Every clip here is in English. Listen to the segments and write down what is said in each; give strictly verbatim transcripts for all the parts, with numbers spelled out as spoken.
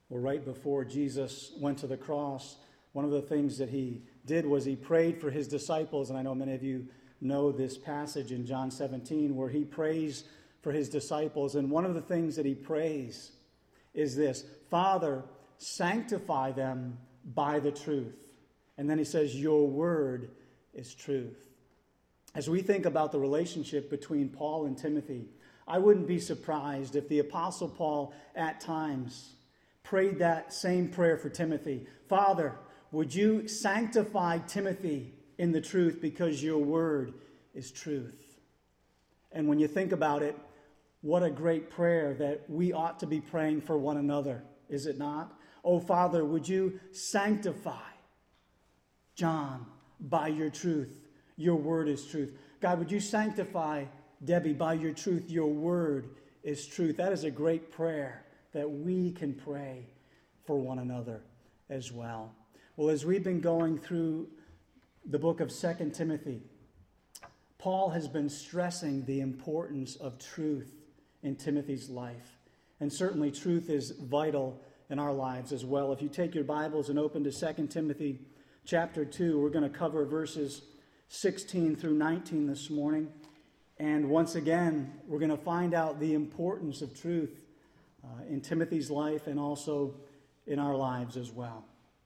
Well, right before Jesus went to the cross, one of the things that he did was he prayed for his disciples. And I know many of you know this passage in John seventeen where he prays for his disciples. And one of the things that he prays is this: Father, sanctify them by the truth. And then he says, your word is truth. As we think about the relationship between Paul and Timothy, I wouldn't be surprised if the Apostle Paul at times prayed that same prayer for Timothy. Father, would you sanctify Timothy in the truth because your word is truth? And when you think about it, what a great prayer that we ought to be praying for one another, is it not? Oh, Father, would you sanctify John by your truth? Your word is truth. God, would you sanctify Debbie by your truth? Your word is truth. That is a great prayer that we can pray for one another as well. Well, as we've been going through the book of Second Timothy, Paul has been stressing the importance of truth in Timothy's life. And certainly truth is vital in our lives as well. If you take your Bibles and open to Second Timothy chapter two, we're going to cover verses sixteen through nineteen this morning. And once again, we're going to find out the importance of truth uh, in Timothy's life and also in our lives as well.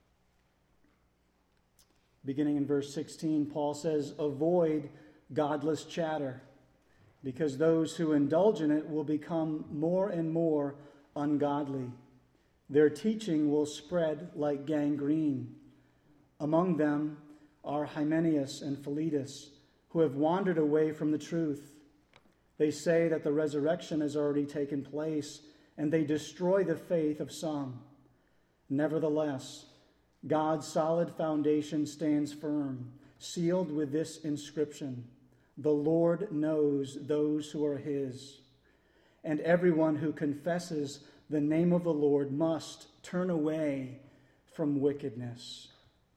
Beginning in verse sixteen, Paul says, avoid godless chatter, because those who indulge in it will become more and more ungodly. Their teaching will spread like gangrene. Among them are Hymenaeus and Philetus, who have wandered away from the truth. They say that the resurrection has already taken place, and they destroy the faith of some. Nevertheless, God's solid foundation stands firm, sealed with this inscription: the Lord knows those who are his. And everyone who confesses the name of the Lord must turn away from wickedness.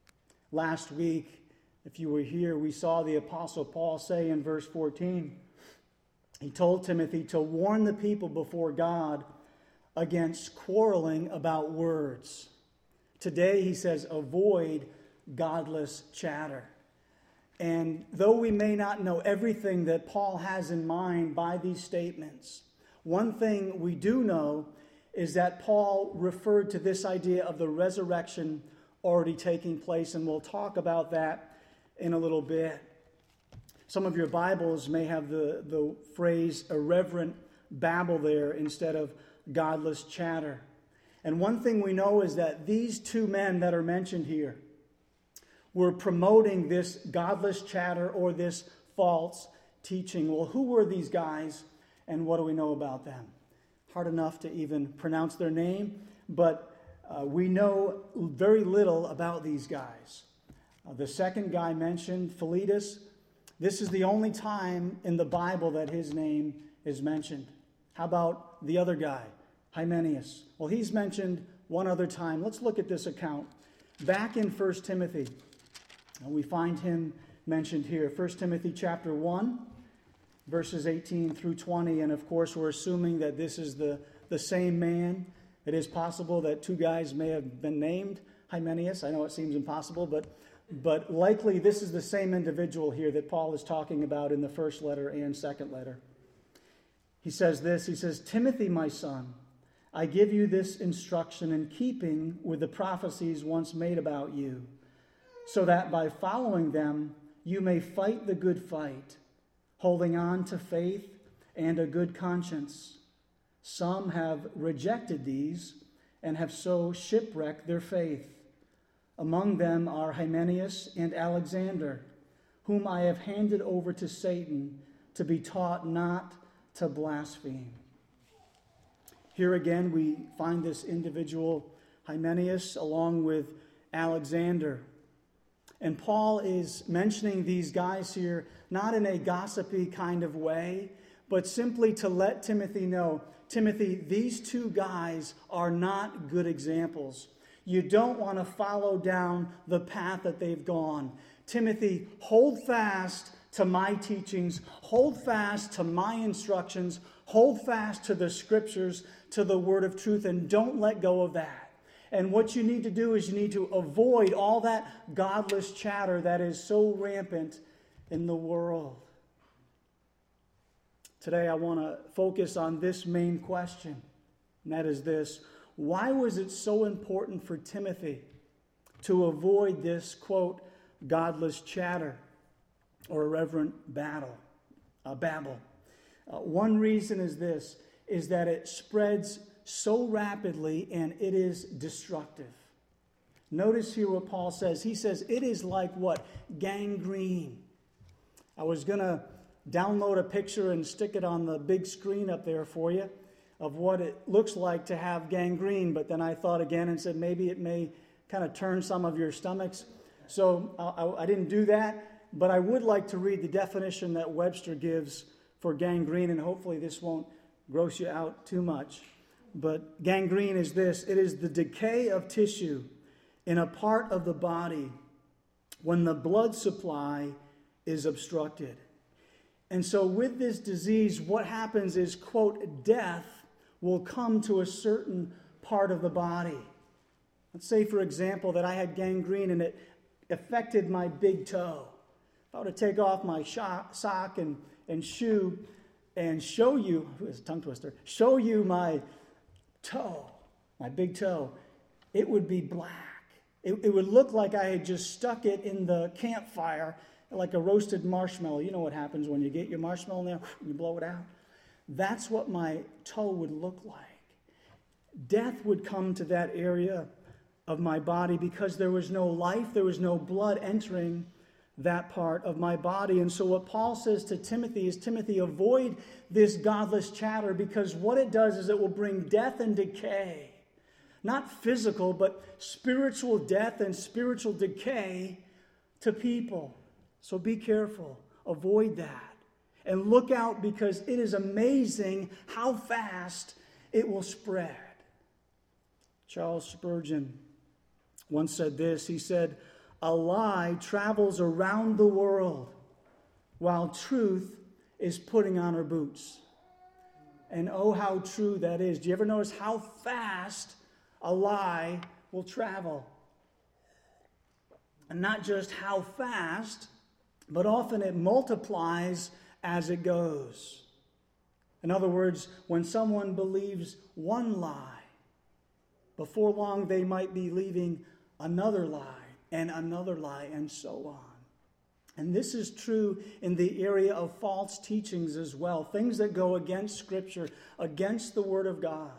Last week, if you were here, we saw the Apostle Paul say in verse fourteen, he told Timothy to warn the people before God against quarreling about words. Today, he says, avoid godless chatter. And though we may not know everything that Paul has in mind by these statements, one thing we do know is that Paul referred to this idea of the resurrection already taking place, and we'll talk about that in a little bit. Some of your Bibles may have the, the phrase irreverent babble there instead of godless chatter. And one thing we know is that these two men that are mentioned here were promoting this godless chatter or this false teaching. Well, who were these guys and what do we know about them? Hard enough to even pronounce their name, but uh, we know very little about these guys. Uh, the second guy mentioned, Philetus, this is the only time in the Bible that his name is mentioned. How about the other guy, Hymenaeus? Well, he's mentioned one other time. Let's look at this account. Back in First Timothy, we find him mentioned here. First Timothy chapter one, verses eighteen through twenty. And of course, we're assuming that this is the, the same man. It is possible that two guys may have been named Hymenaeus. I know it seems impossible, but, but likely this is the same individual here that Paul is talking about in the first letter and second letter. He says this, he says, Timothy, my son, I give you this instruction in keeping with the prophecies once made about you, so that by following them you may fight the good fight, holding on to faith and a good conscience. Some have rejected these and have so shipwrecked their faith. Among them are Hymenaeus and Alexander, whom I have handed over to Satan to be taught not to blaspheme. Here again we find this individual Hymenaeus along with Alexander. And Paul is mentioning these guys here not in a gossipy kind of way, but simply to let Timothy know, Timothy, these two guys are not good examples. You don't want to follow down the path that they've gone. Timothy, hold fast to my teachings, hold fast to my instructions, hold fast to the scriptures, to the word of truth, and don't let go of that. And what you need to do is you need to avoid all that godless chatter that is so rampant in the world. Today I want to focus on this main question, and that is this: why was it so important for Timothy to avoid this, quote, godless chatter or irreverent battle, uh, babble? Uh, one reason is this, is that it spreads so rapidly and it is destructive. Notice here what Paul says. He says it is like what? Gangrene. I was going to download a picture and stick it on the big screen up there for you of what it looks like to have gangrene, but then I thought again and said maybe it may kind of turn some of your stomachs. So I, I didn't do that, but I would like to read the definition that Webster gives for gangrene, and hopefully this won't gross you out too much. But gangrene is this: it is the decay of tissue in a part of the body when the blood supply is obstructed. And so with this disease, what happens is, quote, death will come to a certain part of the body. Let's say, for example, that I had gangrene and it affected my big toe. If I were to take off my sock and, and shoe and show you, it's a tongue twister, show you my toe, my big toe, it would be black. It, it would look like I had just stuck it in the campfire like a roasted marshmallow. You know what happens when you get your marshmallow in there and you blow it out? That's what my toe would look like. Death would come to that area of my body because there was no life, there was no blood entering that part of my body. And so what Paul says to Timothy is, Timothy, avoid this godless chatter, because what it does is it will bring death and decay. Not physical, but spiritual death and spiritual decay to people. So be careful. Avoid that. And look out, because it is amazing how fast it will spread. Charles Spurgeon once said this. He said, "A lie travels around the world while truth is putting on her boots." And oh, how true that is. Do you ever notice how fast a lie will travel? And not just how fast, but often it multiplies as it goes. In other words, when someone believes one lie, before long they might be believing another lie and another lie and so on. And this is true in the area of false teachings as well. Things that go against Scripture, against the Word of God.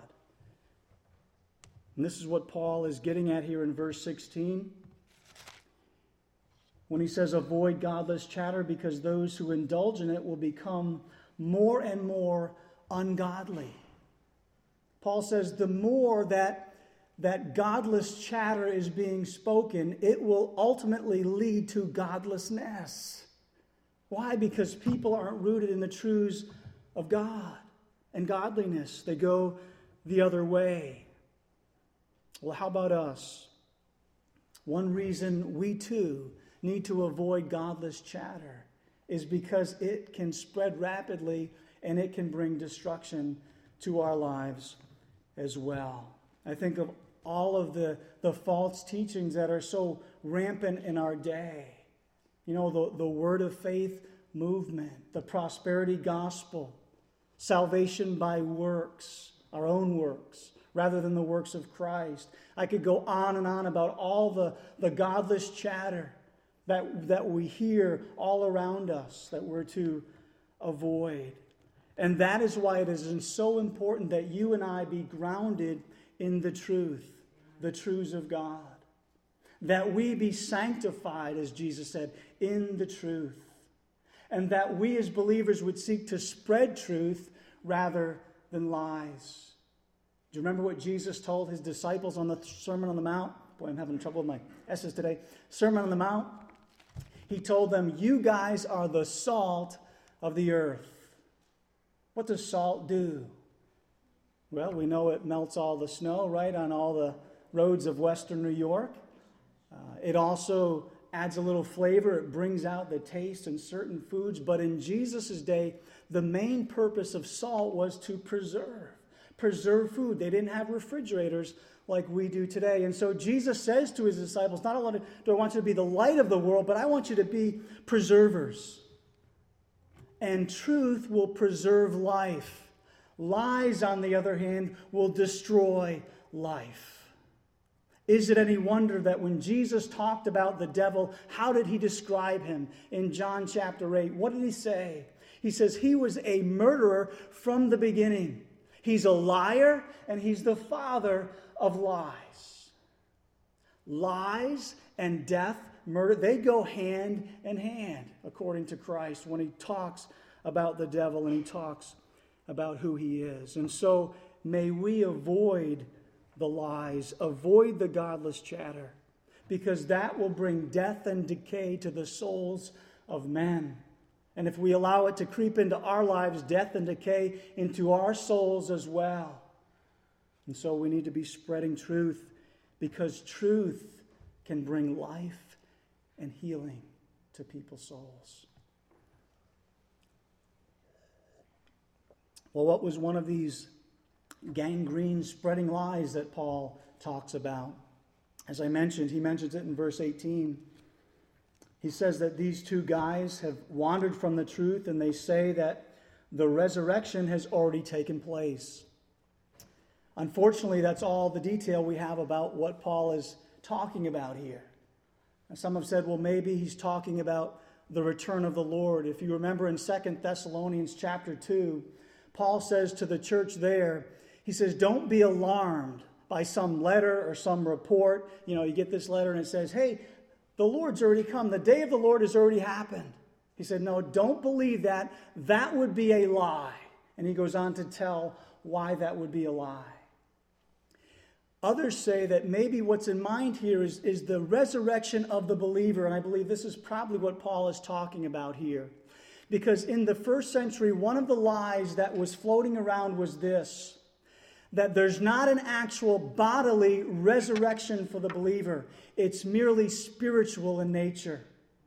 And this is what Paul is getting at here in verse sixteen. When he says, avoid godless chatter, because those who indulge in it will become more and more ungodly. Paul says the more that, that godless chatter is being spoken, it will ultimately lead to godlessness. Why? Because people aren't rooted in the truths of God and godliness. They go the other way. Well, how about us? One reason we too need to avoid godless chatter is because it can spread rapidly and it can bring destruction to our lives as well. I think of all of the, the false teachings that are so rampant in our day. You know, the, the word of faith movement, the prosperity gospel, salvation by works, our own works, rather than the works of Christ. I could go on and on about all the, the godless chatter that, that we hear all around us that we're to avoid. And that is why it is so important that you and I be grounded in the truth, the truths of God. That we be sanctified, as Jesus said, in the truth. And that we as believers would seek to spread truth rather than lies. Do you remember what Jesus told his disciples on the Sermon on the Mount? Boy, I'm having trouble with my S's today. Sermon on the Mount. He told them, you guys are the salt of the earth. What does salt do? Well, we know it melts all the snow, right, on all the roads of western New York. Uh, it also adds a little flavor. It brings out the taste in certain foods. But in Jesus' day, the main purpose of salt was to preserve. preserved food. They didn't have refrigerators like we do today. And so Jesus says to his disciples, not only do I want you to be the light of the world, but I want you to be preservers. And truth will preserve life. Lies, on the other hand, will destroy life. Is it any wonder that when Jesus talked about the devil, how did he describe him in John chapter eight? What did he say? He says he was a murderer from the beginning. He's a liar, and he's the father of lies. Lies and death, murder, they go hand in hand, according to Christ, when he talks about the devil and he talks about who he is. And so may we avoid the lies, avoid the godless chatter, because that will bring death and decay to the souls of men. And if we allow it to creep into our lives, death and decay into our souls as well. And so we need to be spreading truth, because truth can bring life and healing to people's souls. Well, what was one of these gangrene spreading lies that Paul talks about? As I mentioned, he mentions it in verse eighteen. He says that these two guys have wandered from the truth, and they say that the resurrection has already taken place. Unfortunately, that's all the detail we have about what Paul is talking about here. And some have said, well, maybe he's talking about the return of the Lord. If you remember in Second Thessalonians chapter two, Paul says to the church there, he says, don't be alarmed by some letter or some report. You know, you get this letter and it says, hey, the Lord's already come. The day of the Lord has already happened. He said, no, don't believe that. That would be a lie. And he goes on to tell why that would be a lie. Others say that maybe what's in mind here is, is the resurrection of the believer. And I believe this is probably what Paul is talking about here. Because in the first century, one of the lies that was floating around was this: that there's not an actual bodily resurrection for the believer. It's merely spiritual in nature.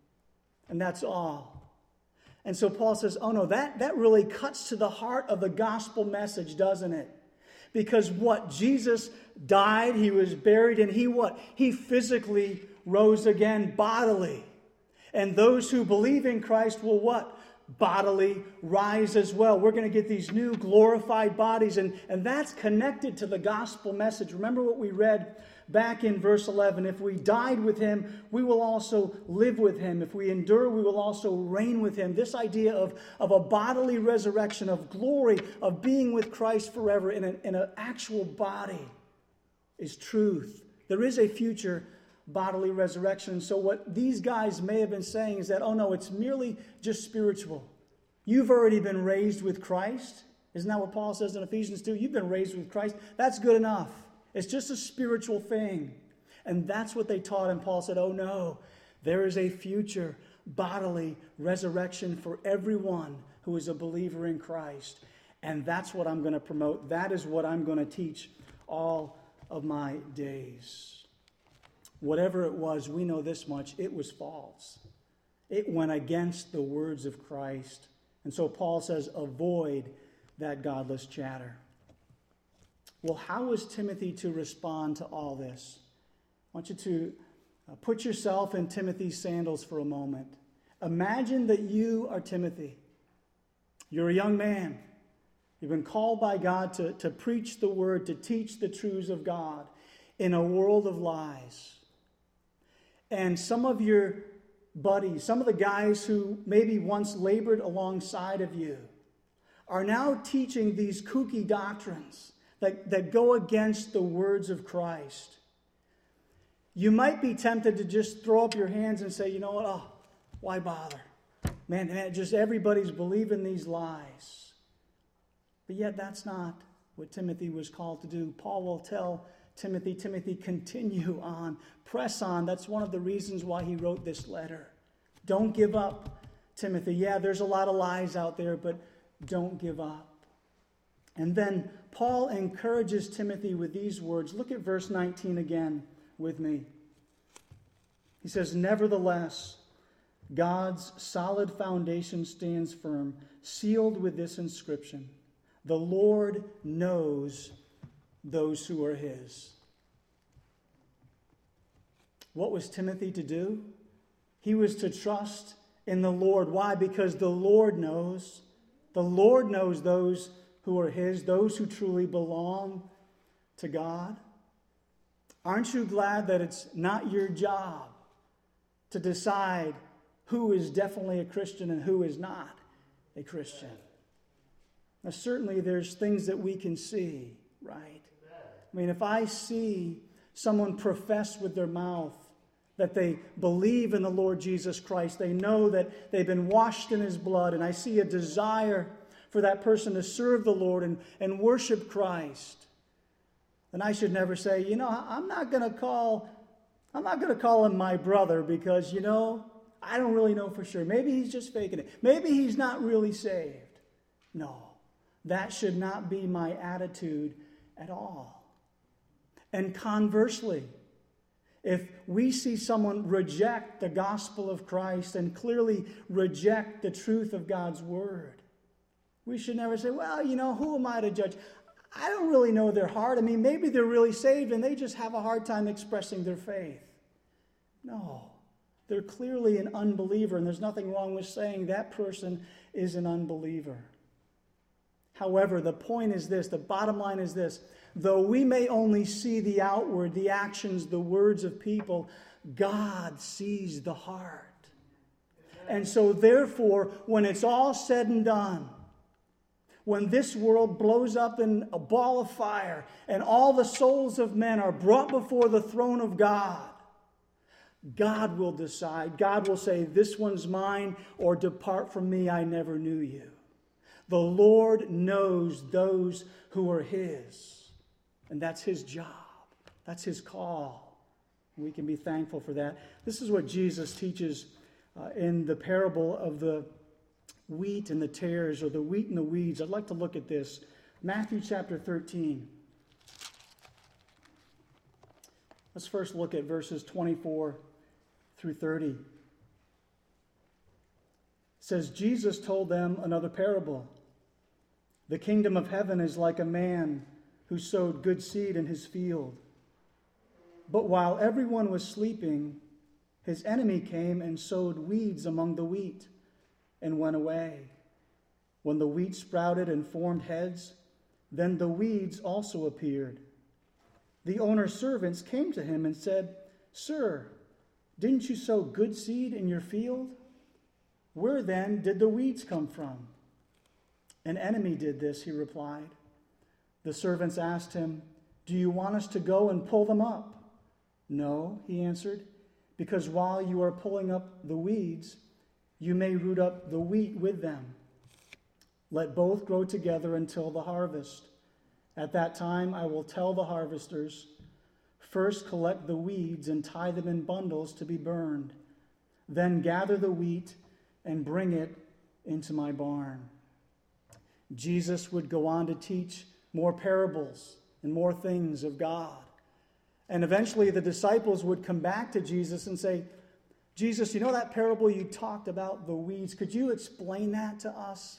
And that's all. And so Paul says, oh no, that, that really cuts to the heart of the gospel message, doesn't it? Because what? Jesus died, he was buried, and he what? He physically rose again bodily. And those who believe in Christ will what? Bodily rise as well. We're going to get these new glorified bodies, and, and that's connected to the gospel message. Remember what we read back in verse eleven. If we died with him, we will also live with him. If we endure, we will also reign with him. This idea of, of a bodily resurrection, of glory, of being with Christ forever in, a, in an actual body is truth. There is a future bodily resurrection. So what these guys may have been saying is that, oh no, it's merely just spiritual. You've already been raised with Christ. Isn't that what Paul says in Ephesians two? You've been raised with Christ. That's good enough. It's just a spiritual thing. And that's what they taught. And Paul said, oh no, there is a future bodily resurrection for everyone who is a believer in Christ. And that's what I'm going to promote. That is what I'm going to teach all of my days. Whatever it was, we know this much, it was false. It went against the words of Christ. And so Paul says, avoid that godless chatter. Well, how was Timothy to respond to all this? I want you to put yourself in Timothy's sandals for a moment. Imagine that you are Timothy. You're a young man. You've been called by God to, to preach the word, to teach the truths of God in a world of lies. And some of your buddies, some of the guys who maybe once labored alongside of you, are now teaching these kooky doctrines that, that go against the words of Christ. You might be tempted to just throw up your hands and say, you know what, oh, why bother? Man, man, just everybody's believing these lies. But yet that's not what Timothy was called to do. Paul will tell Timothy, Timothy, continue on, press on. That's one of the reasons why he wrote this letter. Don't give up, Timothy. Yeah, there's a lot of lies out there, but don't give up. And then Paul encourages Timothy with these words. Look at verse nineteen again with me. He says, nevertheless, God's solid foundation stands firm, sealed with this inscription: The Lord knows those who are his. What was Timothy to do? He was to trust in the Lord. Why? Because the Lord knows. The Lord knows those who are his, those who truly belong to God. Aren't you glad that it's not your job to decide who is definitely a Christian and who is not a Christian? Now, certainly there's things that we can see, right? I mean, if I see someone profess with their mouth that they believe in the Lord Jesus Christ, they know that they've been washed in his blood, and I see a desire for that person to serve the Lord and, and worship Christ, then I should never say, you know, I'm not going to call, I'm not going to call him my brother because, you know, I don't really know for sure. Maybe he's just faking it. Maybe he's not really saved. No, that should not be my attitude at all. And conversely, if we see someone reject the gospel of Christ and clearly reject the truth of God's word, we should never say, well, you know, who am I to judge? I don't really know their heart. I mean, maybe they're really saved and they just have a hard time expressing their faith. No, they're clearly an unbeliever, and there's nothing wrong with saying that person is an unbeliever. However, the point is this, the bottom line is this: though we may only see the outward, the actions, the words of people, God sees the heart. And so therefore, when it's all said and done, when this world blows up in a ball of fire and all the souls of men are brought before the throne of God, God will decide. God will say, this one's mine, or depart from me, I never knew you. The Lord knows those who are his. And that's his job. That's his call. We can be thankful for that. This is what Jesus teaches uh, in the parable of the wheat and the tares, or the wheat and the weeds. I'd like to look at this. Matthew chapter thirteen. Let's first look at verses twenty-four through thirty. It says, Jesus told them another parable. The kingdom of heaven is like a man who sowed good seed in his field. But while everyone was sleeping, his enemy came and sowed weeds among the wheat and went away. When the wheat sprouted and formed heads, then the weeds also appeared. The owner's servants came to him and said, Sir, didn't you sow good seed in your field? Where then did the weeds come from? An enemy did this, he replied. The servants asked him, Do you want us to go and pull them up? No, he answered, because while you are pulling up the weeds, you may root up the wheat with them. Let both grow together until the harvest. At that time I will tell the harvesters, first collect the weeds and tie them in bundles to be burned. Then gather the wheat and bring it into my barn. Jesus would go on to teach more parables and more things of God. And eventually the disciples would come back to Jesus and say, Jesus, you know that parable you talked about, the weeds, could you explain that to us?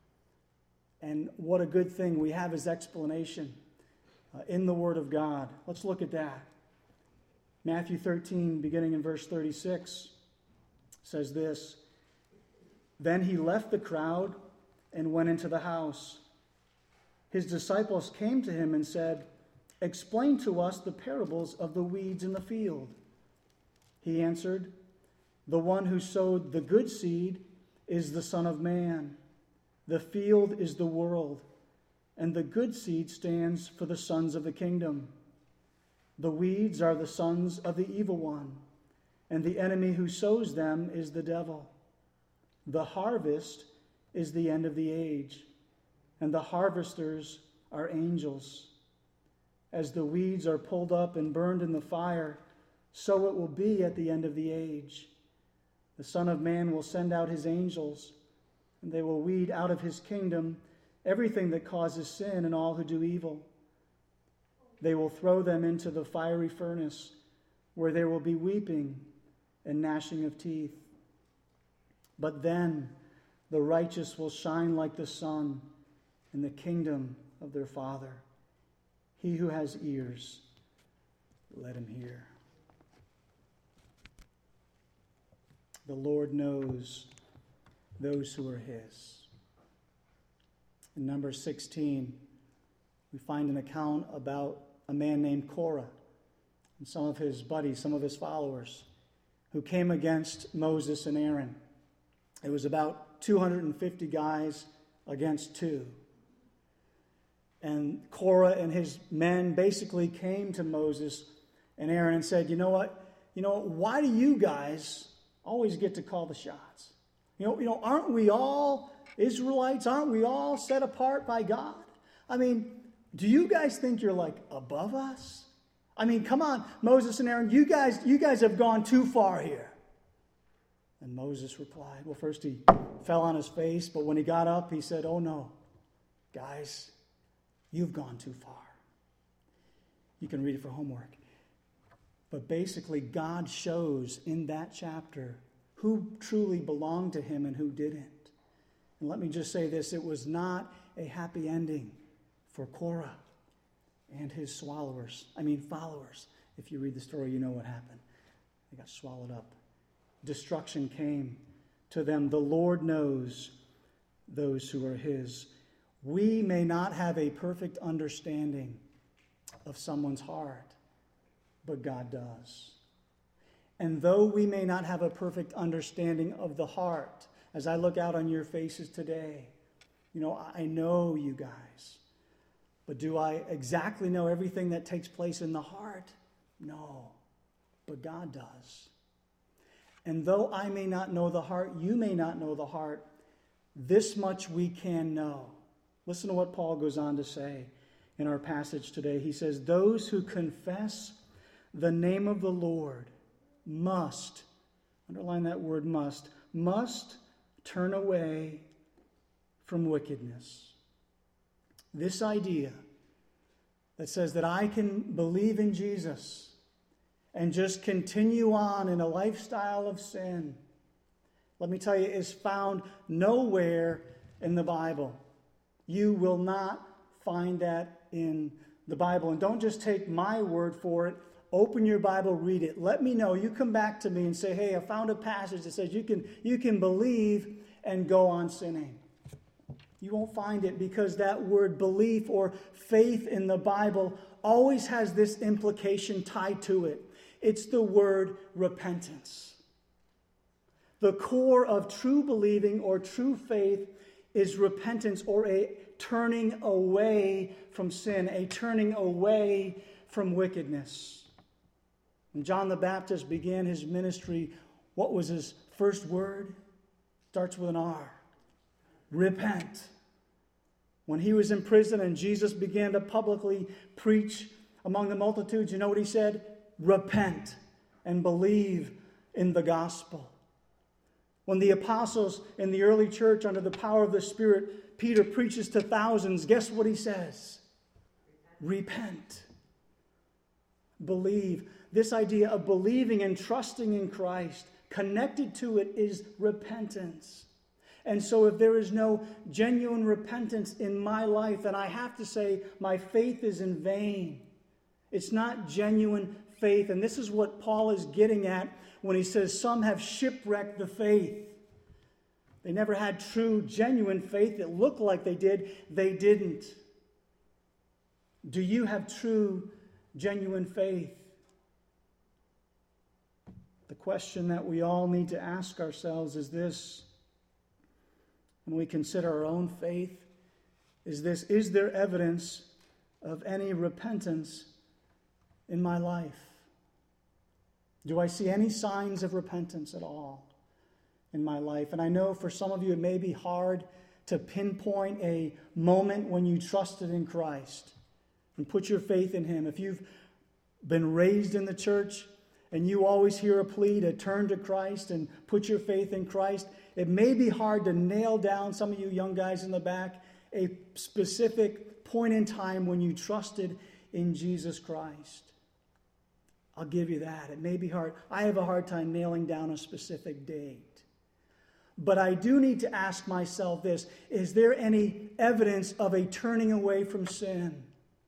And what a good thing we have his explanation uh, in the Word of God. Let's look at that. Matthew thirteen, beginning in verse thirty-six, says this, Then he left the crowd and went into the house. His disciples came to him and said, Explain to us the parables of the weeds in the field. He answered, The one who sowed the good seed is the Son of Man. The field is the world, and the good seed stands for the sons of the kingdom. The weeds are the sons of the evil one, and the enemy who sows them is the devil. The harvest is the end of the age, and the harvesters are angels. As the weeds are pulled up and burned in the fire, so it will be at the end of the age. The Son of Man will send out his angels, and they will weed out of his kingdom everything that causes sin and all who do evil. They will throw them into the fiery furnace, where there will be weeping and gnashing of teeth. But then the righteous will shine like the sun in the kingdom of their Father. He who has ears, let him hear. The Lord knows those who are his. In Numbers sixteen, we find an account about a man named Korah and some of his buddies, some of his followers, who came against Moses and Aaron. It was about two hundred fifty guys against two. And Korah and his men basically came to Moses and Aaron and said, you know what? You know, why do you guys always get to call the shots? You know, you know, aren't we all Israelites? Aren't we all set apart by God? I mean, do you guys think you're like above us? I mean, come on, Moses and Aaron, you guys, you guys have gone too far here. And Moses replied, well, first he fell on his face, but when he got up, he said, oh no, guys, you've gone too far. You can read it for homework. But basically, God shows in that chapter who truly belonged to him and who didn't. And let me just say this, it was not a happy ending for Korah and his swallowers. I mean, followers. If you read the story, you know what happened. They got swallowed up. Destruction came to them. The Lord knows those who are his. We may not have a perfect understanding of someone's heart, but God does. And though we may not have a perfect understanding of the heart, as I look out on your faces today, you know, I know you guys. But do I exactly know everything that takes place in the heart? No, but God does. And though I may not know the heart, you may not know the heart, this much we can know. Listen to what Paul goes on to say in our passage today. He says, those who confess the name of the Lord must, underline that word must, must turn away from wickedness. This idea that says that I can believe in Jesus and just continue on in a lifestyle of sin, let me tell you, is found nowhere in the Bible. You will not find that in the Bible. And don't just take my word for it. Open your Bible, read it. Let me know. You come back to me and say, hey, I found a passage that says you can, you can believe and go on sinning. You won't find it because that word belief or faith in the Bible always has this implication tied to it. It's the word repentance. The core of true believing or true faith is repentance, or a turning away from sin, a turning away from wickedness. When John the Baptist began his ministry, what was his first word? Starts with an R. Repent. When he was in prison and Jesus began to publicly preach among the multitudes, you know what he said? Repent and believe in the gospel. When the apostles in the early church, under the power of the Spirit, Peter preaches to thousands, guess what he says? Repent. Believe. This idea of believing and trusting in Christ, connected to it is repentance. And so if there is no genuine repentance in my life, then I have to say my faith is in vain. It's not genuine faith. And this is what Paul is getting at when he says some have shipwrecked the faith. They never had true, genuine faith. It looked like they did. They didn't. Do you have true, genuine faith? The question that we all need to ask ourselves is this. When we consider our own faith, is this, is there evidence of any repentance in my life? Do I see any signs of repentance at all in my life? And I know for some of you it may be hard to pinpoint a moment when you trusted in Christ and put your faith in him. If you've been raised in the church and you always hear a plea to turn to Christ and put your faith in Christ, it may be hard to nail down, some of you young guys in the back, a specific point in time when you trusted in Jesus Christ. I'll give you that. It may be hard. I have a hard time nailing down a specific date. But I do need to ask myself this: is there any evidence of a turning away from sin?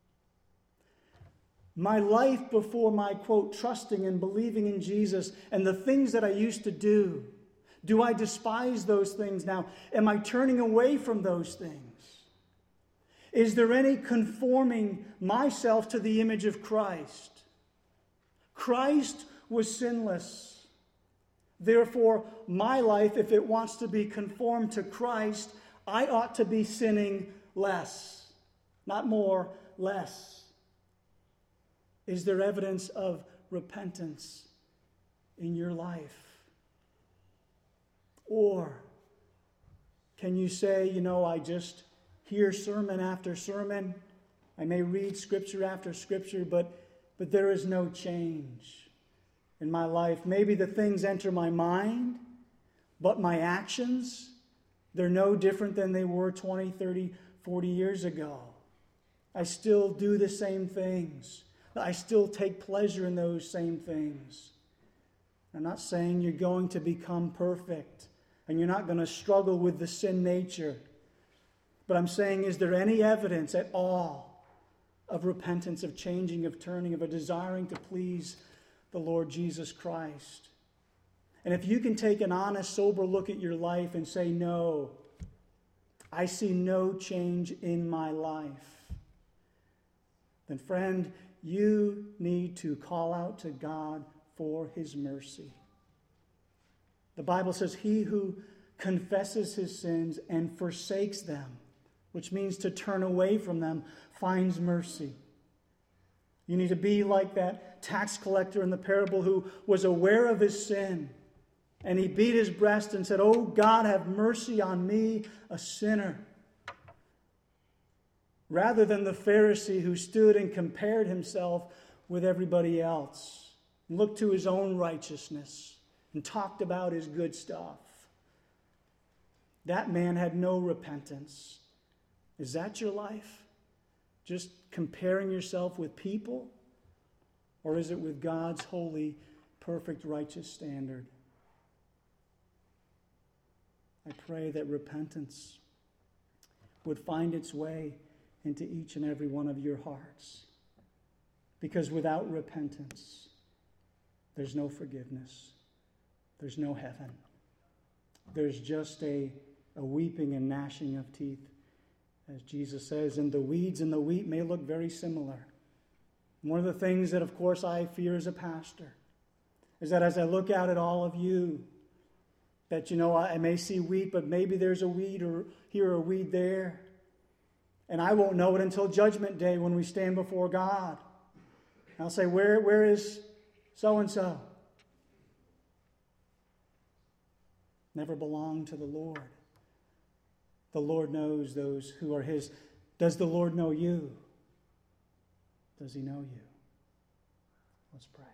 My life before my, quote, trusting and believing in Jesus and the things that I used to do, do I despise those things now? Am I turning away from those things? Is there any conforming myself to the image of Christ? Christ was sinless. Therefore, my life, if it wants to be conformed to Christ, I ought to be sinning less. Not more, less. Is there evidence of repentance in your life? Or can you say, you know, I just hear sermon after sermon. I may read scripture after scripture, but, but there is no change in my life. Maybe the things enter my mind, but my actions, they're no different than they were twenty, thirty, forty years ago. I still do the same things. I still take pleasure in those same things. I'm not saying you're going to become perfect and you're not going to struggle with the sin nature. But I'm saying, is there any evidence at all of repentance, of changing, of turning, of a desiring to please the Lord Jesus Christ? And if you can take an honest, sober look at your life and say, no, I see no change in my life, then friend, you need to call out to God for His mercy. The Bible says, he who confesses his sins and forsakes them, which means to turn away from them, finds mercy. You need to be like that tax collector in the parable who was aware of his sin, and he beat his breast and said, "Oh God, have mercy on me, a sinner." Rather than the Pharisee who stood and compared himself with everybody else, and looked to his own righteousness and talked about his good stuff. That man had no repentance. Is that your life? Just comparing yourself with people? Or is it with God's holy, perfect, righteous standard? I pray that repentance would find its way into each and every one of your hearts. Because without repentance, there's no forgiveness. There's no heaven. There's just a, a weeping and gnashing of teeth. As Jesus says, and the weeds and the wheat may look very similar. One of the things that, of course, I fear as a pastor is that as I look out at all of you, that, you know, I may see wheat, but maybe there's a weed or here or a weed there. And I won't know it until Judgment Day when we stand before God. I'll say, where, where is so-and-so? Never belonged to the Lord. The Lord knows those who are His. Does the Lord know you? Does He know you? Let's pray.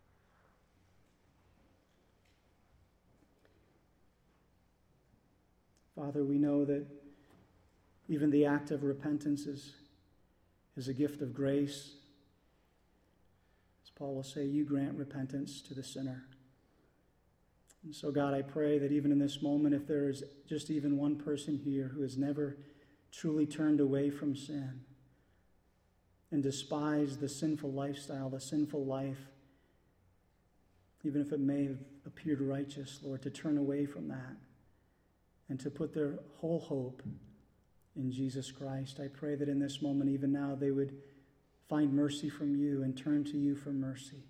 Father, we know that even the act of repentance is, is a gift of grace. As Paul will say, you grant repentance to the sinner. And so, God, I pray that even in this moment, if there is just even one person here who has never truly turned away from sin and despised the sinful lifestyle, the sinful life, even if it may have appeared righteous, Lord, to turn away from that and to put their whole hope in Jesus Christ. I pray that in this moment, even now, they would find mercy from you and turn to you for mercy.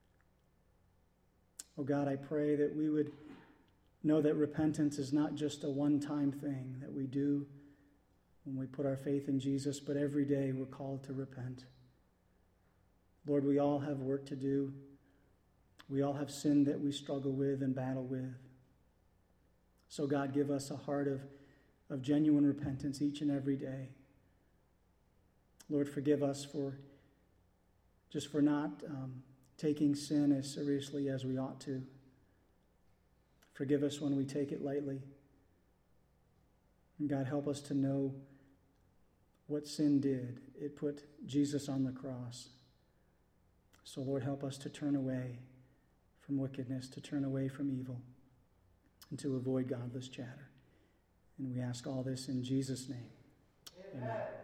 Oh God, I pray that we would know that repentance is not just a one-time thing that we do when we put our faith in Jesus, but every day we're called to repent. Lord, we all have work to do. We all have sin that we struggle with and battle with. So God, give us a heart of, of genuine repentance each and every day. Lord, forgive us for just for not um, taking sin as seriously as we ought to. Forgive us when we take it lightly. And God, help us to know what sin did. It put Jesus on the cross. So Lord, help us to turn away from wickedness, to turn away from evil. and to avoid godless chatter. And we ask all this in Jesus' name. Amen.